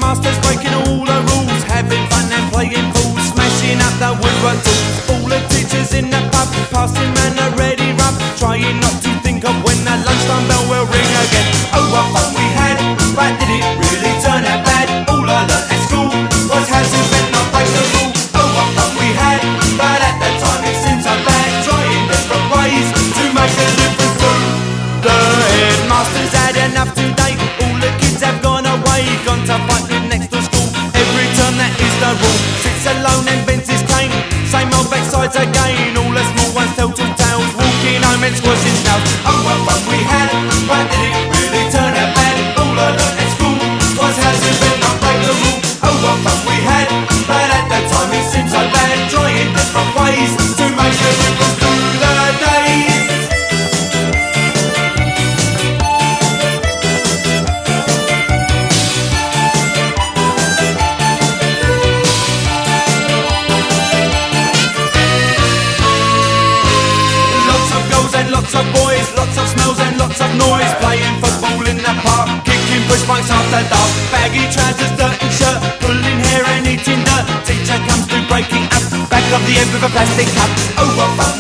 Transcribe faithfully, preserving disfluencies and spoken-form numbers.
headmasters breaking all the rules, having fun and playing fools, smashing up the woodwork tools. All the teachers in the pub, passing man a ready rub, trying not to think of when the lunchtime bell will ring again. Oh, what fun we had, but did it really turn out bad? All I learnt at school was how to bend, not break the rule. Oh, what fun we had, but at that time it seemed so bad, trying different ways to make a difference too. The headmaster's had enough today, all the kids have gone away, gone to fight with next to school. Every term that is the rule, sits alone and bends his cane, same old backsides again. All the small ones tell two tales, walking home and squashing snails. Oh, what fun we had, but did it really turn out bad? All I learnt at school was how to bend, not break the rule. Oh, what fun we had, but at that time it seemed so bad, trying different ways to make a difference through the days. Lots of boys, lots of smells and lots of noise, playing football in the park, kicking push bikes after dark, baggy trousers, dirty shirt, pulling hair and eating dirt. Teacher comes through breaking up, back of the end with a plastic cup. Oh, what fun